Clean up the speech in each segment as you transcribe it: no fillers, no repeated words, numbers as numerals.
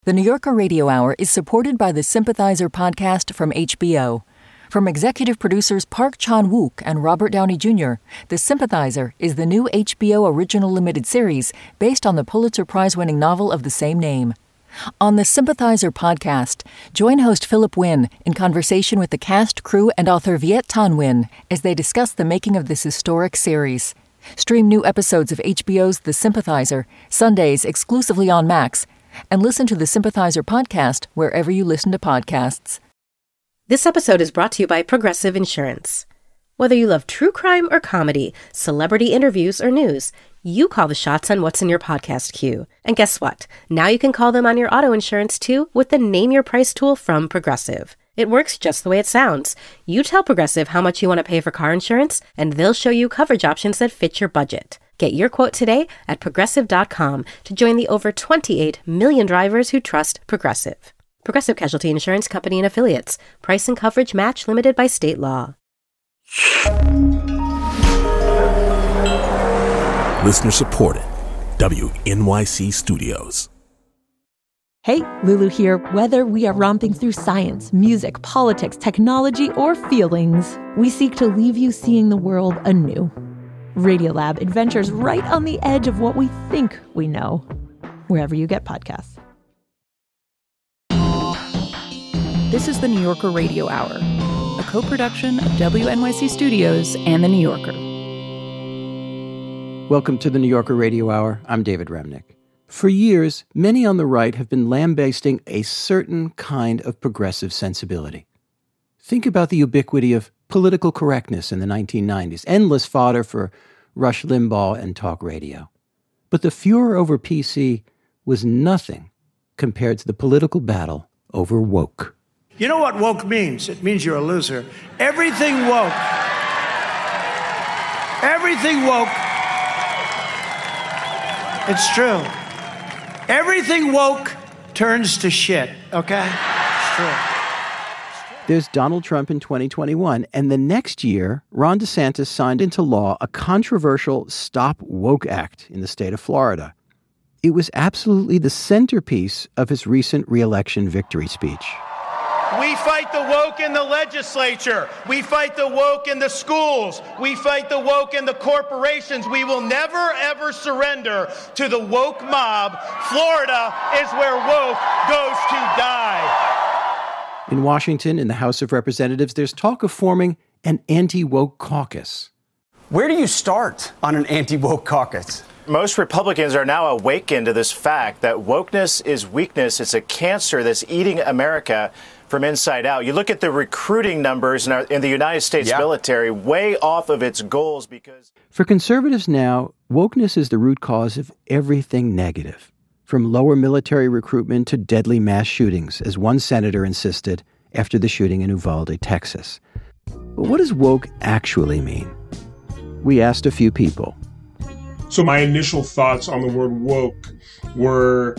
The New Yorker Radio Hour is supported by the Sympathizer podcast from HBO. From executive producers Park Chan-wook and Robert Downey Jr., The Sympathizer is the new HBO original limited series based on the Pulitzer Prize-winning novel of the same name. On the Sympathizer podcast, join host Philip Wynn in conversation with the cast, crew, and author Viet Thanh Nguyen as they discuss the making of this historic series. Stream new episodes of HBO's The Sympathizer, Sundays exclusively on Max, and listen to the Sympathizer podcast wherever you listen to podcasts. This episode is brought to you by Progressive Insurance. Whether you love true crime or comedy, celebrity interviews or news, you call the shots on what's in your podcast queue. And guess what? Now you can call them on your auto insurance too with the Name Your Price tool from Progressive. It works just the way it sounds. You tell Progressive how much you want to pay for car insurance, and they'll show you coverage options that fit your budget. Get your quote today at Progressive.com to join the over 28 million drivers who trust Progressive. Progressive Casualty Insurance Company and Affiliates. Price and coverage match limited by state law. Listener supported. WNYC Studios. Hey, Lulu here. Whether we are romping through science, music, politics, technology, or feelings, we seek to leave you seeing the world anew. Radiolab adventures right on the edge of what we think we know, wherever you get podcasts. This is the New Yorker Radio Hour, a co-production of WNYC Studios and The New Yorker. Welcome to the New Yorker Radio Hour. I'm David Remnick. For years, many on the right have been lambasting a certain kind of progressive sensibility. Think about the ubiquity of political correctness in the 1990s, endless fodder for Rush Limbaugh and talk radio. But the furor over PC was nothing compared to the political battle over woke. You know what woke means? It means you're a loser. Everything woke. Everything woke. It's true. Everything woke turns to shit, okay? It's true. There's Donald Trump in 2021, and the next year, Ron DeSantis signed into law a controversial Stop Woke Act in the state of Florida. It was absolutely the centerpiece of his recent re-election victory speech. We fight the woke in the legislature. We fight the woke in the schools. We fight the woke in the corporations. We will never, ever surrender to the woke mob. Florida is where woke goes to die. In Washington, in the House of Representatives, there's talk of forming an anti-woke caucus. Where do you start on an anti-woke caucus? Most Republicans are now awakened to this fact that wokeness is weakness. It's a cancer that's eating America from inside out. You look at the recruiting numbers in the United States military, way off of its goals because... For conservatives now, wokeness is the root cause of everything negative, from lower military recruitment to deadly mass shootings, as one senator insisted after the shooting in Uvalde, Texas. But what does woke actually mean? We asked a few people. So my initial thoughts on the word woke were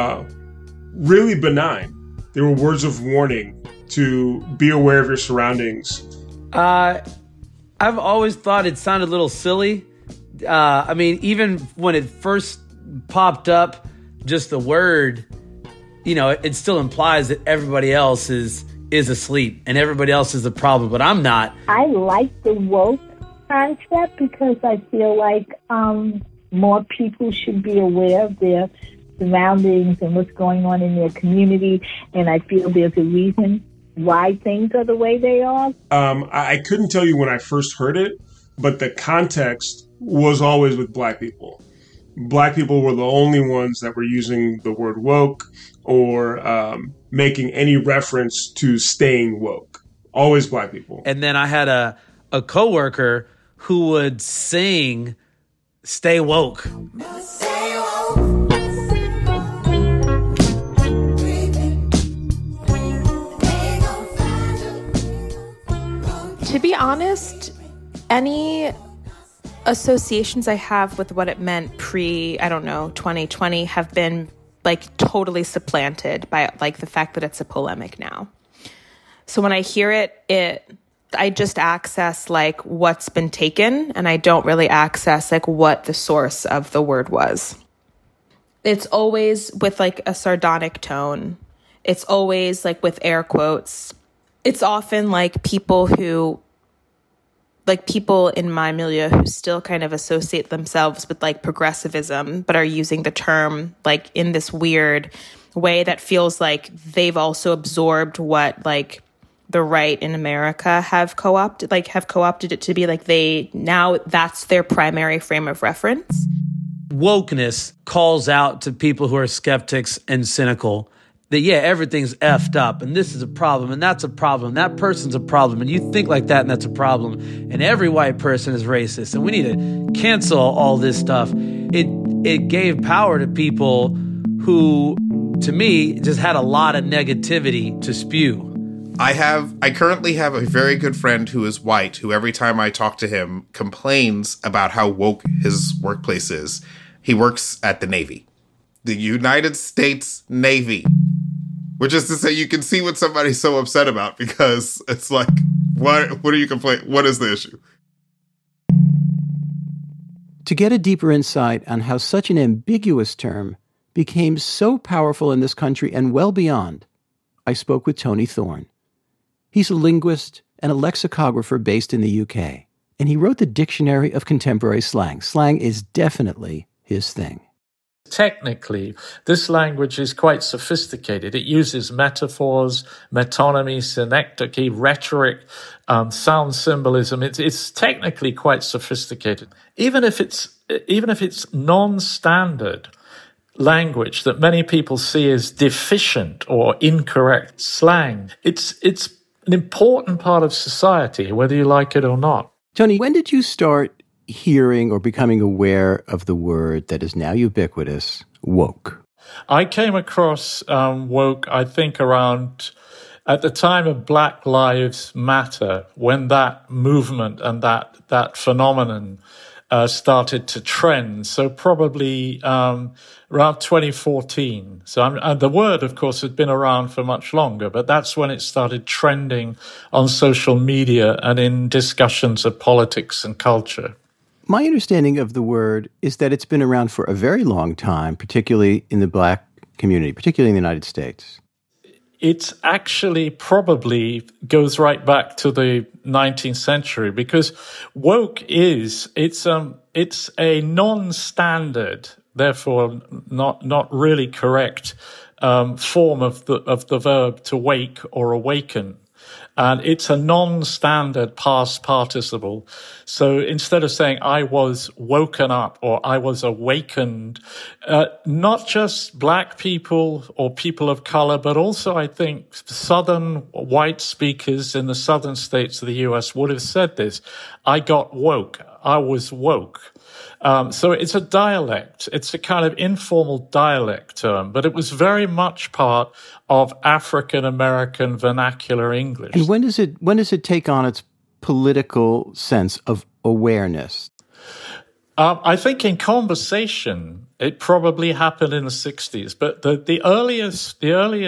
really benign. They were words of warning to be aware of your surroundings. I've always thought it sounded a little silly. I mean, even when it first popped up, just the word, you know, it still implies that everybody else is asleep and everybody else is the problem, but I'm not. I like the woke concept because I feel like more people should be aware of their surroundings and what's going on in their community, and I feel there's a reason why things are the way they are. I couldn't tell you when I first heard it, but the context was always with Black people. Black people were the only ones that were using the word woke or making any reference to staying woke. Always Black people. And then I had a coworker who would sing "Stay Woke." To be honest, any associations I have with what it meant pre, 2020 have been like totally supplanted by like the fact that it's a polemic now. So when I hear it, I just access like what's been taken, and I don't really access like what the source of the word was. it's always with like a sardonic tone. It's always like with air quotes. It's often like people in my milieu who still kind of associate themselves with like progressivism, but are using the term like in this weird way that feels like they've also absorbed what like the right in America have co-opted it to be like that's their primary frame of reference. Wokeness calls out to people who are skeptics and cynical that, yeah, everything's effed up and this is a problem and that's a problem. That person's a problem and you think like that and that's a problem. And every white person is racist and we need to cancel all this stuff. It gave power to people who, to me, just had a lot of negativity to spew. I currently have a very good friend who is white, who every time I talk to him complains about how woke his workplace is. He works at the Navy, the United States Navy, which is to say you can see what somebody's so upset about because it's like, what are you complaining? What is the issue? To get a deeper insight on how such an ambiguous term became so powerful in this country and well beyond, I spoke with Tony Thorne. He's a linguist and a lexicographer based in the UK, and he wrote the Dictionary of Contemporary Slang. Slang is definitely his thing. Technically, this language is quite sophisticated. It uses metaphors, metonymy, synecdoche, rhetoric, sound symbolism. It's technically quite sophisticated. Even if it's non-standard language that many people see as deficient or incorrect slang, it's an important part of society, whether you like it or not. Tony, when did you start hearing or becoming aware of the word that is now ubiquitous, woke? I came across woke, I think, around at the time of Black Lives Matter, when that movement and that phenomenon started to trend. So probably around 2014. So the word, of course, had been around for much longer, but that's when it started trending on social media and in discussions of politics and culture. My understanding of the word is that it's been around for a very long time, particularly in the Black community, particularly in the United States. It actually probably goes right back to the 19th century because woke it's a non-standard, therefore not really correct form of the verb to wake or awaken. And it's a non-standard past participle. So instead of saying I was woken up or I was awakened, not just Black people or people of color, but also I think Southern white speakers in the southern states of the US would have said this. I got woke. I was woke. So it's a dialect. It's a kind of informal dialect term, but it was very much part of African-American vernacular English. And when does it take on its political sense of awareness? I think in conversation, it probably happened in the 60s, but the earliest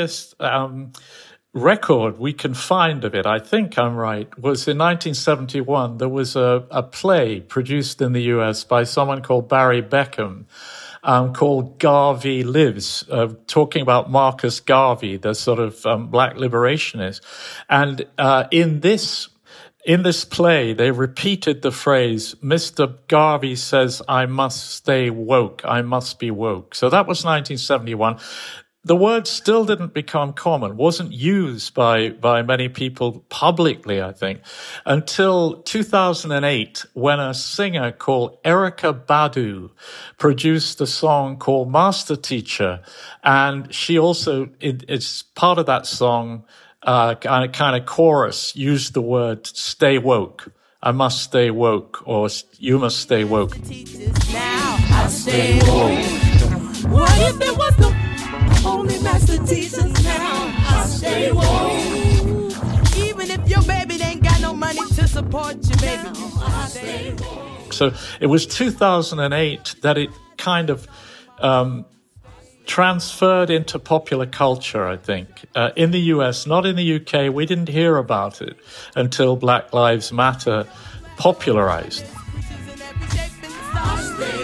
record we can find of it, I think I'm right, was in 1971. There was a play produced in the US by someone called Barry Beckham, called Garvey Lives, talking about Marcus Garvey, the sort of Black liberationist. And in this play, they repeated the phrase, Mr. Garvey says, I must stay woke, I must be woke. So that was 1971. The word still didn't become common, wasn't used by many people publicly, I think, until 2008, when a singer called Erykah Badu produced a song called Master Teacher. And she also, it's part of that song, kind of chorus, used the word stay woke. I must stay woke, or you must stay woke. Now I stay woke. What if it was the only master teachers? Now I stay woke. Even if your baby ain't got no money to support you, baby, I stay woke. So it was 2008 that it kind of transferred into popular culture, I think. In the US, not in the UK, we didn't hear about it until Black Lives Matter popularized. I stay woke.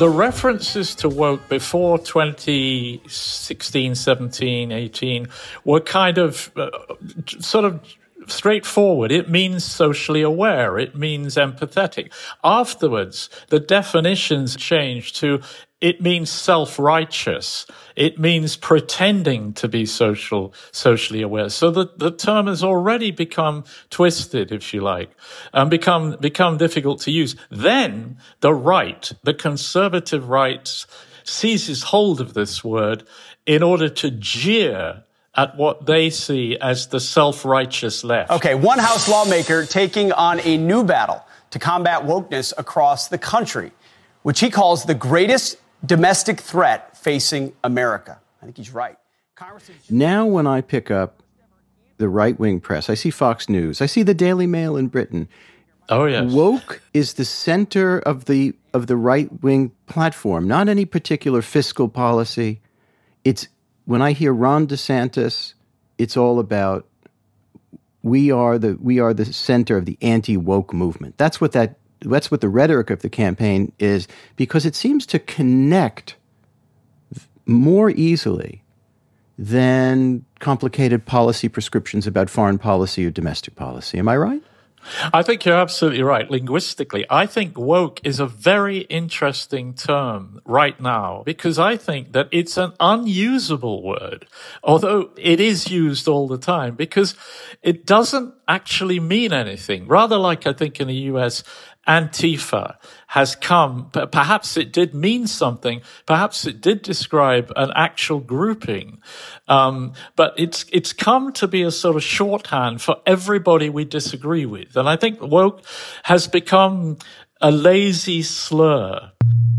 The references to woke before 2016, 17, 18 were kind of sort of straightforward. It means socially aware. It means empathetic. Afterwards, the definitions changed to it means self-righteous. It means pretending to be socially aware. So the term has already become twisted, if you like, and become difficult to use. Then the right, the conservative right, seizes hold of this word in order to jeer at what they see as the self-righteous left. Okay, one House lawmaker taking on a new battle to combat wokeness across the country, which he calls the greatest domestic threat facing America. I think he's right. Now when I pick up the right-wing press, I see Fox News, I see the Daily Mail in Britain. Oh, yes. Woke is the center of the right-wing platform, not any particular fiscal policy. It's when I hear Ron DeSantis, it's all about we are the center of the anti-woke movement. That's what the rhetoric of the campaign is, because it seems to connect more easily than complicated policy prescriptions about foreign policy or domestic policy. Am I right? I think you're absolutely right. Linguistically, I think woke is a very interesting term right now because I think that it's an unusable word, although it is used all the time because it doesn't actually mean anything. Rather like I think in the US, Antifa has come, perhaps it did mean something, perhaps it did describe an actual grouping, but it's come to be a sort of shorthand for everybody we disagree with. And I think woke has become a lazy slur.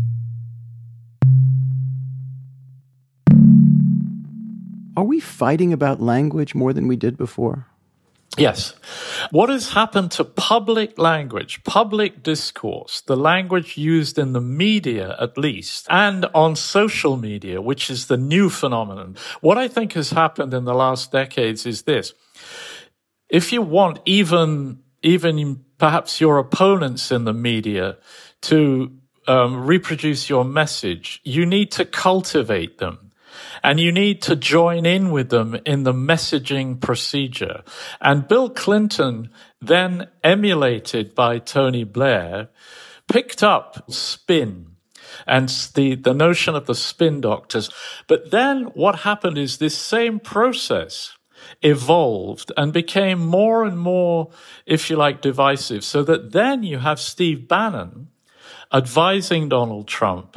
Are we fighting about language more than we did before? Yes. What has happened to public language, public discourse, the language used in the media at least, and on social media, which is the new phenomenon? What I think has happened in the last decades is this. If you want even perhaps your opponents in the media to reproduce your message, you need to cultivate them. And you need to join in with them in the messaging procedure. And Bill Clinton, then emulated by Tony Blair, picked up spin and the notion of the spin doctors. But then what happened is this same process evolved and became more and more, if you like, divisive. So that then you have Steve Bannon advising Donald Trump,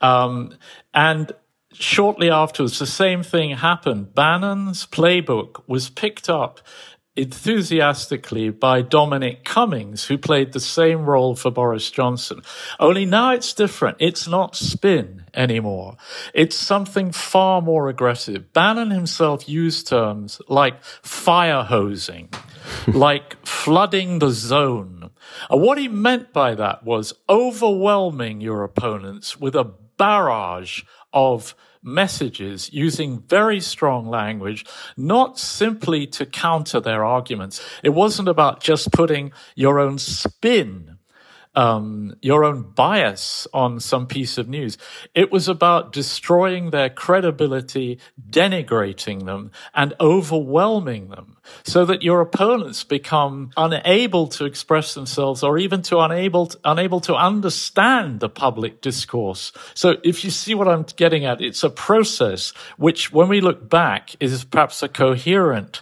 and shortly afterwards, the same thing happened. Bannon's playbook was picked up enthusiastically by Dominic Cummings, who played the same role for Boris Johnson. Only now it's different. It's not spin anymore. It's something far more aggressive. Bannon himself used terms like fire hosing, like flooding the zone. And what he meant by that was overwhelming your opponents with a barrage of messages using very strong language, not simply to counter their arguments. It wasn't about just putting your own spin, your own bias on some piece of news. It was about destroying their credibility, denigrating them, and overwhelming them so that your opponents become unable to express themselves or even unable to understand the public discourse. So if you see what I'm getting at, it's a process which, when we look back, is perhaps a coherent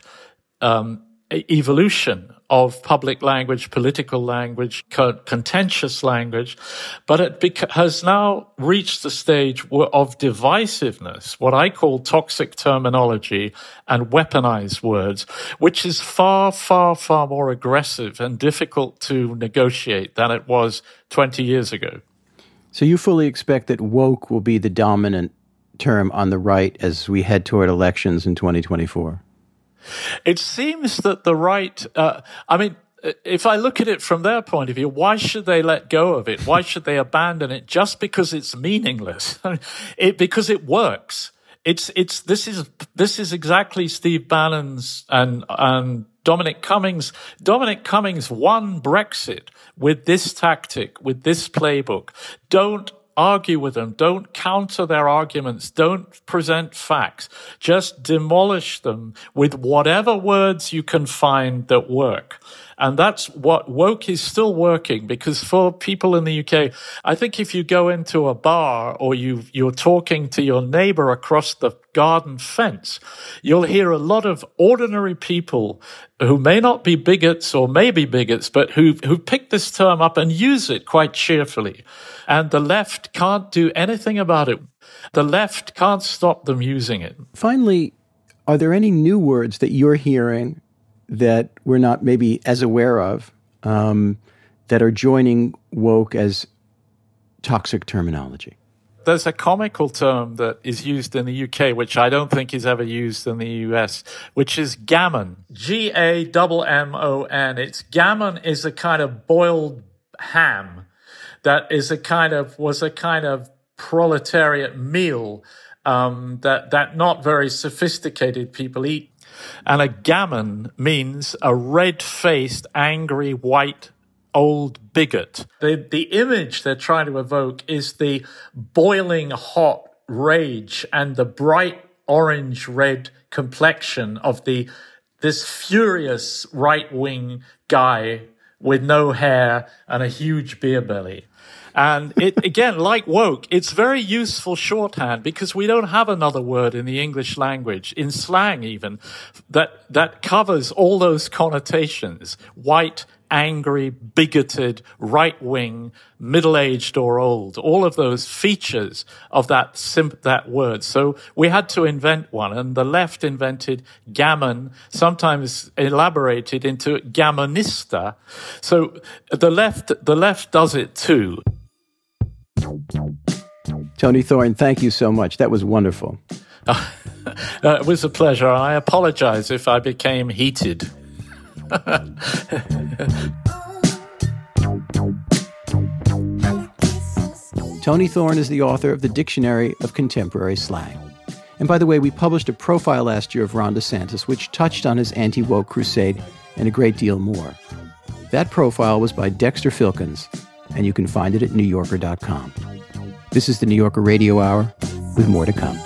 evolution of public language, political language, contentious language, but it has now reached the stage of divisiveness, what I call toxic terminology and weaponized words, which is far, far, far more aggressive and difficult to negotiate than it was 20 years ago. So you fully expect that woke will be the dominant term on the right as we head toward elections in 2024? It seems that the right, if I look at it from their point of view, why should they let go of it? Why should they abandon it just because it's meaningless? Because it works. This is exactly Steve Bannon's and Dominic Cummings. Dominic Cummings won Brexit with this tactic, with this playbook. Don't argue with them. Don't counter their arguments. Don't present facts. Just demolish them with whatever words you can find that work. And that's what woke is still working, because for people in the UK, I think if you go into a bar or you're talking to your neighbor across the garden fence, you'll hear a lot of ordinary people who may not be bigots or may be bigots, but who pick this term up and use it quite cheerfully. And the left can't do anything about it. The left can't stop them using it. Finally, are there any new words that you're hearing that we're not maybe as aware of, that are joining woke as toxic terminology? There's a comical term that is used in the UK, which I don't think is ever used in the US, which is gammon. Gammon. Gammon is a kind of boiled ham that was a kind of proletariat meal that not very sophisticated people eat. And a gammon means a red-faced, angry, white, old bigot. The image they're trying to evoke is the boiling hot rage and the bright orange-red complexion of this furious right-wing guy with no hair and a huge beer belly. And it, again, like woke, it's very useful shorthand because we don't have another word in the English language, in slang even, that covers all those connotations. White, angry, bigoted, right-wing, middle-aged or old, all of those features of that word. So we had to invent one, and the left invented gammon, sometimes elaborated into gammonista. So the left does it too. Tony Thorne, thank you so much. That was wonderful. It was a pleasure. I apologize if I became heated. Tony Thorne is the author of the Dictionary of Contemporary Slang. And by the way, we published a profile last year of Ron DeSantis, which touched on his anti-woke crusade and a great deal more. That profile was by Dexter Filkins, and you can find it at NewYorker.com. This is the New Yorker Radio Hour, with more to come.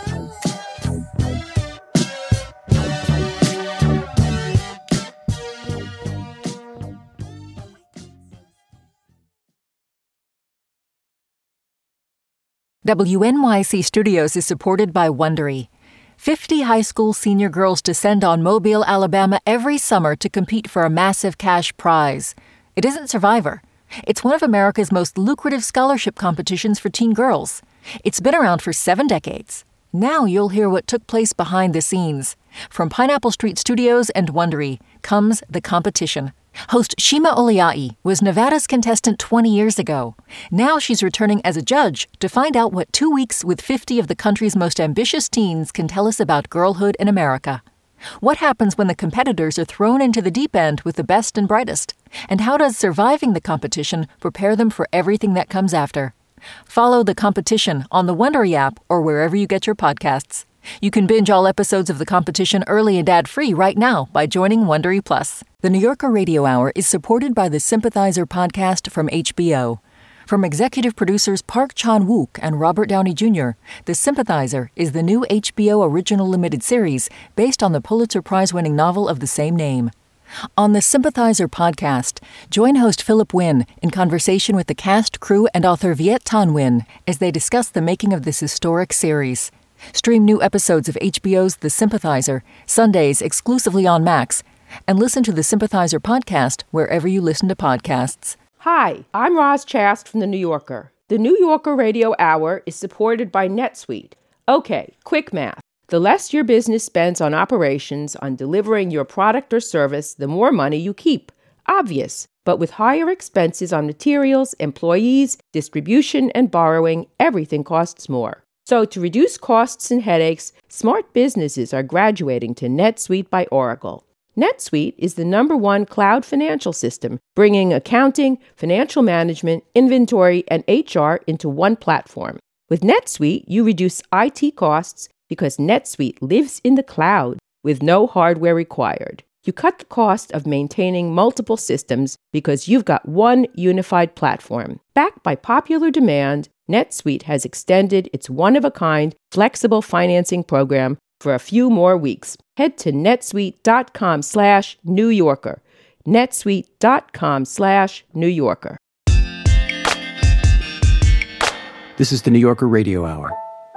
WNYC Studios is supported by Wondery. 50 high school senior girls descend on Mobile, Alabama every summer to compete for a massive cash prize. It isn't Survivor. It's one of America's most lucrative scholarship competitions for teen girls. It's been around for 7 decades. Now you'll hear what took place behind the scenes. From Pineapple Street Studios and Wondery comes The Competition. Host Shima Oliai was Nevada's contestant 20 years ago. Now she's returning as a judge to find out what 2 weeks with 50 of the country's most ambitious teens can tell us about girlhood in America. What happens when the competitors are thrown into the deep end with the best and brightest? And how does surviving the competition prepare them for everything that comes after? Follow The Competition on the Wondery app or wherever you get your podcasts. You can binge all episodes of The Competition early and ad-free right now by joining Wondery Plus. The New Yorker Radio Hour is supported by the Sympathizer podcast from HBO. From executive producers Park Chan-wook and Robert Downey Jr., The Sympathizer is the new HBO original limited series based on the Pulitzer Prize-winning novel of the same name. On the Sympathizer podcast, join host Philip Wynn in conversation with the cast, crew, and author Viet Thanh Nguyen as they discuss the making of this historic series. Stream new episodes of HBO's The Sympathizer, Sundays exclusively on Max, and listen to the Sympathizer podcast wherever you listen to podcasts. Hi, I'm Roz Chast from The New Yorker. The New Yorker Radio Hour is supported by NetSuite. Okay, quick math. The less your business spends on operations, on delivering your product or service, the more money you keep. Obvious. But with higher expenses on materials, employees, distribution, and borrowing, everything costs more. So to reduce costs and headaches, smart businesses are graduating to NetSuite by Oracle. NetSuite is the #1 cloud financial system, bringing accounting, financial management, inventory, and HR into one platform. With NetSuite, you reduce IT costs because NetSuite lives in the cloud with no hardware required. You cut the cost of maintaining multiple systems because you've got one unified platform. Backed by popular demand, NetSuite has extended its one-of-a-kind, flexible financing program for a few more weeks. Head to netsuite.com/New Yorker. netsuite.com/New Yorker. This is the New Yorker Radio Hour.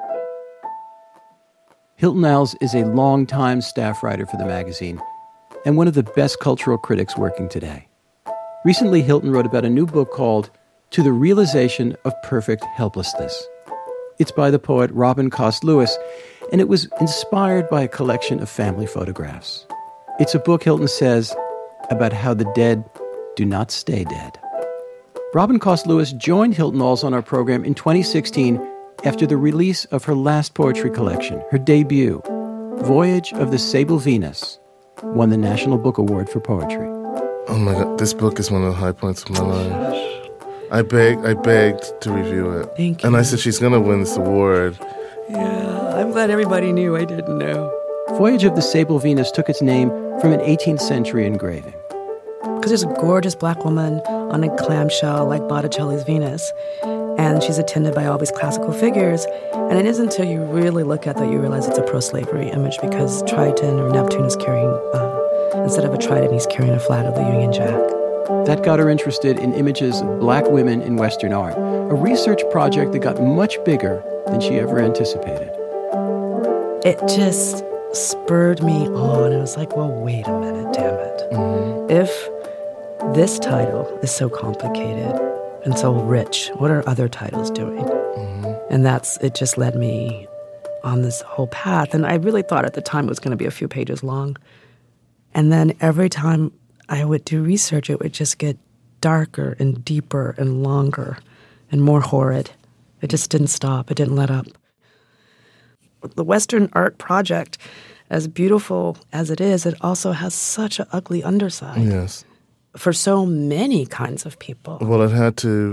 Hilton Als is a longtime staff writer for the magazine and one of the best cultural critics working today. Recently, Hilton wrote about a new book called To the Realization of Perfect Helplessness. It's by the poet Robin Cost Lewis, and it was inspired by a collection of family photographs. It's a book, Hilton says, about how the dead do not stay dead. Robin Cost Lewis joined Hilton Als on our program in 2016 after the release of her last poetry collection, her debut, Voyage of the Sable Venus, won the National Book Award for Poetry. Oh my God, this book is one of the high points of my life. I begged to review it. Thank you. And I said, she's going to win this award. Yeah, I'm glad everybody knew. I didn't know. Voyage of the Sable Venus took its name from an 18th century engraving. Because there's a gorgeous black woman on a clamshell like Botticelli's Venus, and she's attended by all these classical figures, and it isn't until you really look at that you realize it's a pro-slavery image, because Triton or Neptune is carrying, instead of a trident, he's carrying a flag of the Union Jack. That got her interested in images of black women in Western art, a research project that got much bigger than she ever anticipated. It just spurred me on. It was like, well, wait a minute, damn it. Mm-hmm. If this title is so complicated and so rich, what are other titles doing? Mm-hmm. And it just led me on this whole path. And I really thought at the time it was going to be a few pages long. And then every time I would do research, it would just get darker and deeper and longer and more horrid. It just didn't stop. It didn't let up. The Western art project, as beautiful as it is, it also has such an ugly underside. Yes. For so many kinds of people. Well, it had to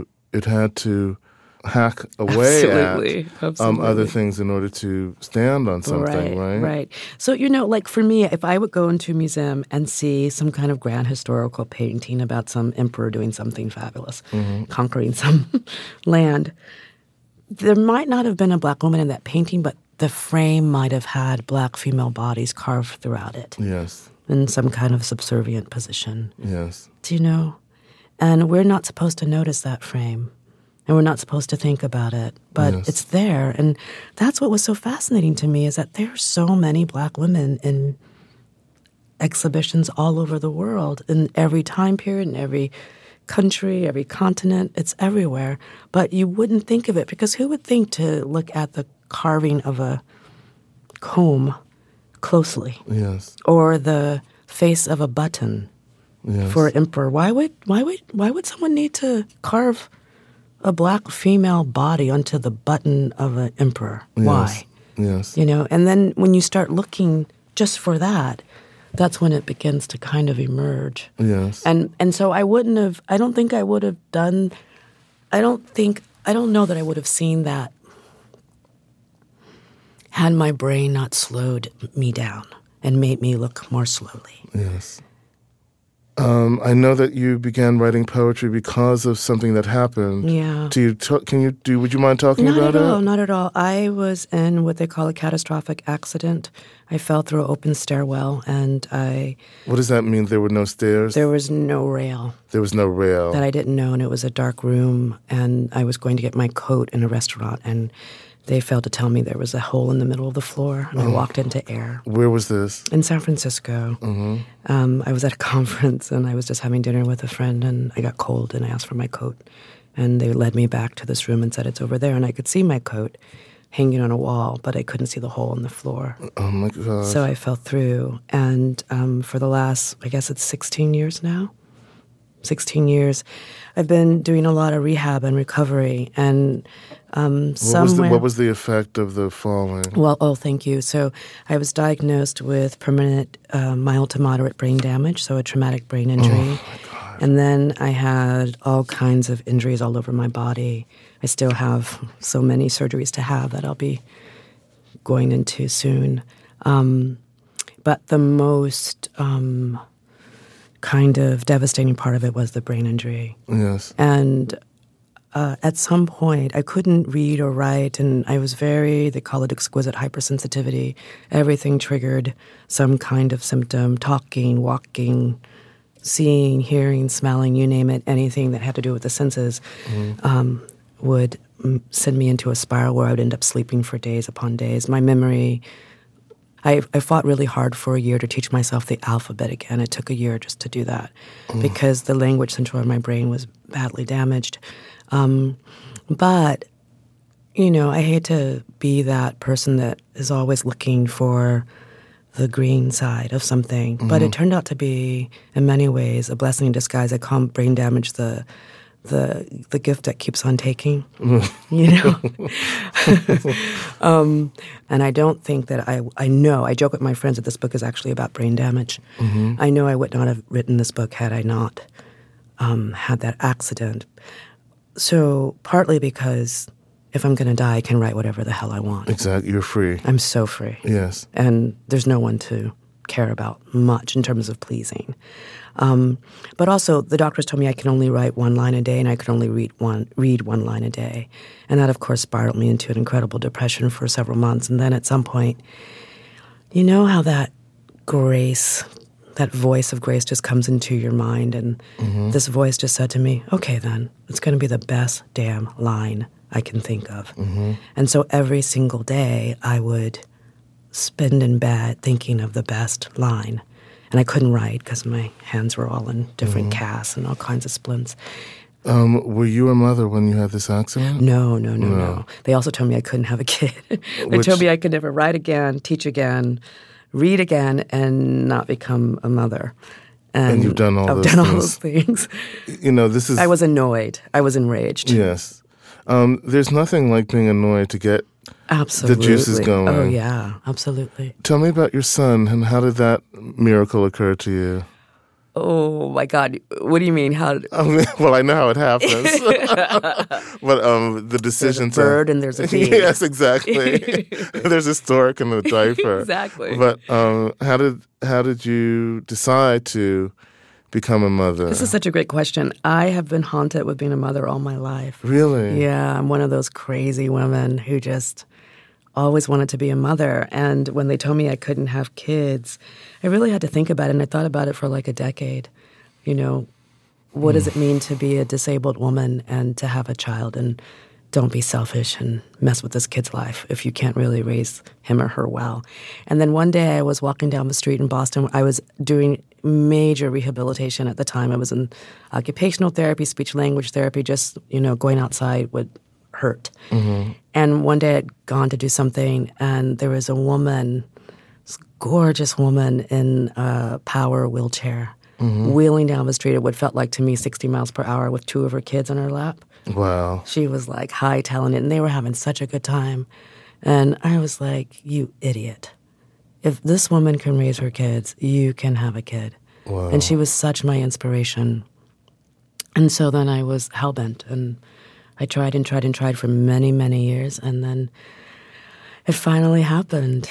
hack away at other things in order to stand on something, right? Right. So, like for me, if I would go into a museum and see some kind of grand historical painting about some emperor doing something fabulous, conquering some land, there might not have been a black woman in that painting, but the frame might have had black female bodies carved throughout it. Yes. In some kind of subservient position. Yes. Do you know? And we're not supposed to notice that frame. And we're not supposed to think about it. But it's there. And that's what was so fascinating to me, is that there are so many black women in exhibitions all over the world, in every time period, in every country, every continent. It's everywhere. But you wouldn't think of it, because who would think to look at the carving of a comb closely? Yes. Or the face of a button for an emperor. Why would someone need to carve a black female body onto the button of an emperor? Yes. Why? Yes. And then when you start looking just for that, that's when it begins to kind of emerge. Yes. And so I don't think I would have done, I don't know that I would have seen that had my brain not slowed me down and made me look more slowly. Yes. I know that you began writing poetry because of something that happened. Yeah. Would you mind talking about it? Not at all. I was in what they call a catastrophic accident. I fell through an open stairwell, and What does that mean? There were no stairs? There was no rail. There was no rail. That I didn't know, and it was a dark room, and I was going to get my coat in a restaurant, and they failed to tell me there was a hole in the middle of the floor, and I walked into air. Where was this? In San Francisco. I was at a conference, and I was just having dinner with a friend, and I got cold, and I asked for my coat. And they led me back to this room and said, it's over there. And I could see my coat hanging on a wall, but I couldn't see the hole in the floor. Oh, my God. So I fell through. And for the last, I guess it's 16 years now, 16 years, I've been doing a lot of rehab and recovery. And what was the effect of the falling? Well, thank you. So I was diagnosed with permanent mild to moderate brain damage, so a traumatic brain injury. Oh, my God. And then I had all kinds of injuries all over my body. I still have so many surgeries to have that I'll be going into soon. But the most kind of devastating part of it was the brain injury. Yes. And at some point, I couldn't read or write, and I was they call it exquisite hypersensitivity. Everything triggered some kind of symptom, talking, walking, seeing, hearing, smelling, you name it, anything that had to do with the senses would send me into a spiral where I would end up sleeping for days upon days. My memory, I fought really hard for a year to teach myself the alphabet again. It took a year just to do that because the language center of my brain was badly damaged. But, I hate to be that person that is always looking for the green side of something. But it turned out to be, in many ways, a blessing in disguise. I call brain damage the gift that keeps on taking, and I don't think that I joke with my friends that this book is actually about brain damage. I know I would not have written this book had I not had that accident. So partly because if I'm going to die, I can write whatever the hell I want. Exactly. You're free. I'm so free. Yes. And there's no one to care about much in terms of pleasing. But also, the doctors told me I can only write one line a day, and I could only read one line a day. And that, of course, spiraled me into an incredible depression for several months. And then at some point, you know how that grace, that voice of grace just comes into your mind, and this voice just said to me, okay, then, it's going to be the best damn line I can think of. And so every single day, I would spend in bed thinking of the best line. And I couldn't write because my hands were all in different casts and all kinds of splints. Were you a mother when you had this accident? No. They also told me I couldn't have a kid. They told me I could never write again, teach again, read again, and not become a mother. And you've done all those things. I've done all those things. This is... I was annoyed. I was enraged. Yes. There's nothing like being annoyed to get the juices going. Oh, yeah, absolutely. Tell me about your son, and how did that miracle occur to you? Oh, my God. What do you mean? How? Well, I know how it happens. But the decision there's a bird and there's a bee. Yes, exactly. There's a stork and a diaper. Exactly. But how did you decide to become a mother? This is such a great question. I have been haunted with being a mother all my life. Really? Yeah, I'm one of those crazy women who just always wanted to be a mother. And when they told me I couldn't have kids, I really had to think about it, and I thought about it for like a decade. What does it mean to be a disabled woman and to have a child? And don't be selfish and mess with this kid's life if you can't really raise him or her well. And then one day I was walking down the street in Boston. I was doing major rehabilitation at the time. I was in occupational therapy, speech language therapy, just, going outside would hurt. And one day I'd gone to do something, and there was a woman, this gorgeous woman in a power wheelchair, wheeling down the street at what felt like to me 60 miles per hour with two of her kids on her lap. Wow. She was like hightailing it, and they were having such a good time. And I was like, you idiot. If this woman can raise her kids, you can have a kid. Wow. And she was such my inspiration. And so then I was hellbent, and I tried and tried and tried for many, many years, and then it finally happened.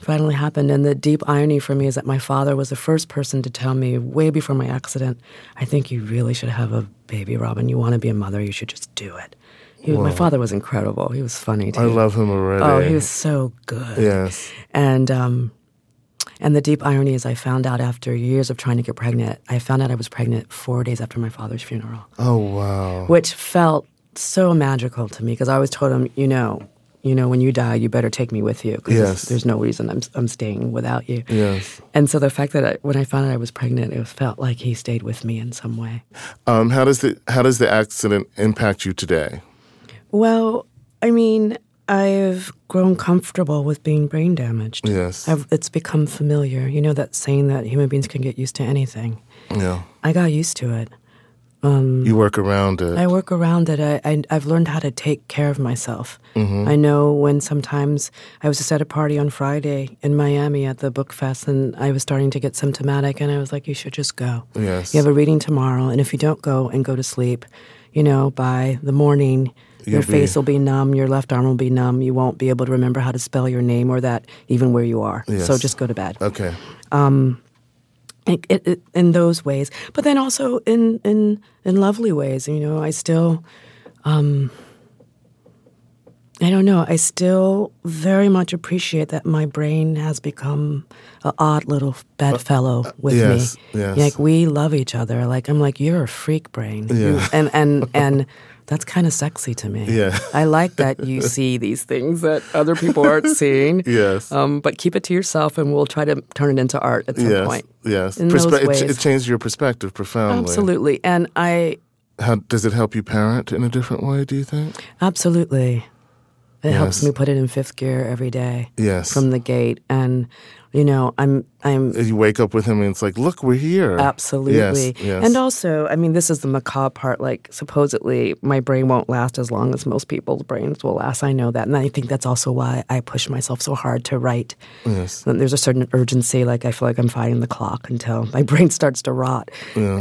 And the deep irony for me is that my father was the first person to tell me way before my accident, I think you really should have a baby, Robin. You want to be a mother, you should just do it. My father was incredible. He was funny, too. I love him already. Oh, he was so good. Yes. And the deep irony is I found out after years of trying to get pregnant, I found out I was pregnant 4 days after my father's funeral. Oh, wow. Which felt so magical to me because I always told him, when you die, you better take me with you because there's no reason I'm staying without you. Yes. And so the fact that when I found out I was pregnant, it felt like he stayed with me in some way. How does the accident impact you today? Well, I mean, I've grown comfortable with being brain damaged. Yes. It's become familiar. You know that saying that human beings can get used to anything. Yeah. I got used to it. You work around it. I work around it. I've learned how to take care of myself. I know when sometimes I was just at a party on Friday in Miami at the Book Fest, and I was starting to get symptomatic, and I was like, you should just go. Yes. You have a reading tomorrow, and if you don't go and go to sleep, by the morning, your face will be numb, your left arm will be numb, you won't be able to remember how to spell your name or that, even where you are. Yes. So just go to bed. Okay. In those ways, but then also in lovely ways. I still I don't know. I still very much appreciate that my brain has become an odd little bedfellow with me. Yes. Like, we love each other. Like, I'm like, you're a freak brain. Yeah. And that's kind of sexy to me. Yeah. I like that you see these things that other people aren't seeing. Yes. But keep it to yourself, and we'll try to turn it into art at some point. Yes. In those ways. It changed your perspective profoundly. Absolutely. And How does it help you parent in a different way, do you think? Absolutely. It Yes. helps me put it in fifth gear every day. Yes. From the gate. And, I'm You wake up with him and it's like, look, we're here. Absolutely. Yes. And also, this is the macabre part. Like, supposedly, my brain won't last as long as most people's brains will last. I know that. And I think that's also why I push myself so hard to write. Yes. There's a certain urgency. Like, I feel like I'm fighting the clock until my brain starts to rot. Yes.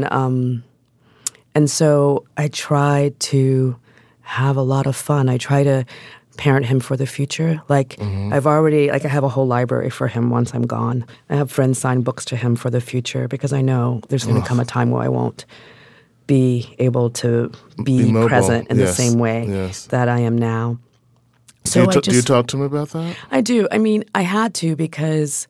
And so I try to have a lot of fun. I try to parent him for the future. Like, I have a whole library for him once I'm gone. I have friends sign books to him for the future because I know there's going to come a time where I won't be able to be present in the same way that I am now. So do you talk to him about that? I do. I had to because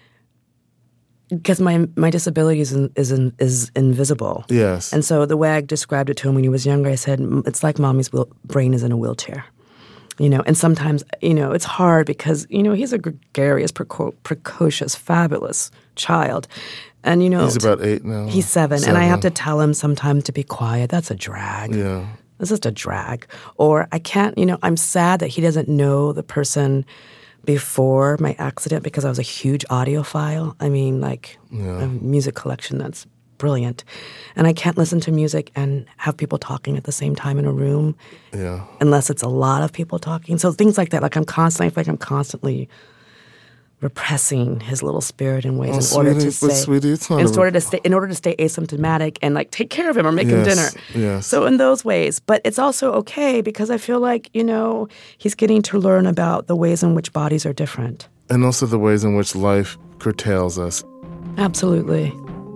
my disability is invisible. Yes. And so the way I described it to him when he was younger, I said, it's like mommy's brain is in a wheelchair. And sometimes, it's hard because, he's a gregarious, precocious, fabulous child. And, he's about 8 now. He's 7. And I have to tell him sometimes to be quiet. That's a drag. Yeah. It's just a drag. Or I can't, I'm sad that he doesn't know the person before my accident because I was a huge audiophile. A music collection that's brilliant. And I can't listen to music and have people talking at the same time in a room unless it's a lot of people talking. So things like that, I'm constantly repressing his little spirit in ways in order to stay asymptomatic and take care of him or make him dinner. Yes. So in those ways, but it's also okay because I feel like, he's getting to learn about the ways in which bodies are different. And also the ways in which life curtails us. Absolutely.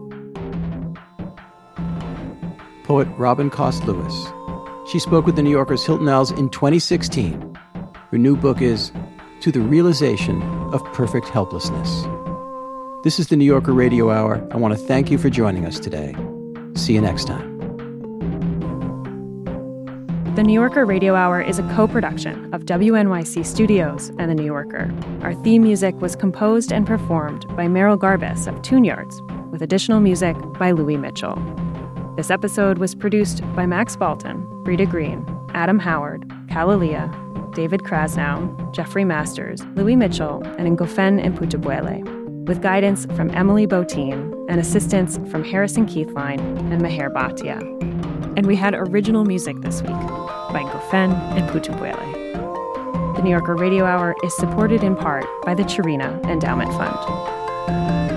Poet Robin Cost Lewis. She spoke with the New Yorker's Hilton Als in 2016. Her new book is To the Realization of Perfect Helplessness. This is the New Yorker Radio Hour. I want to thank you for joining us today. See you next time. The New Yorker Radio Hour is a co-production of WNYC Studios and The New Yorker. Our theme music was composed and performed by Merrill Garbus of Tune Yards, with additional music by Louis Mitchell. This episode was produced by Max Balton, Brita Green, Adam Howard, Kalalia, David Krasnow, Jeffrey Masters, Louis Mitchell, and Ngofen Mputubwele, with guidance from Emily Botine and assistance from Harrison Keithline and Meher Bhatia. And we had original music this week by Ngofen Mputubwele. The New Yorker Radio Hour is supported in part by the Chirina Endowment Fund.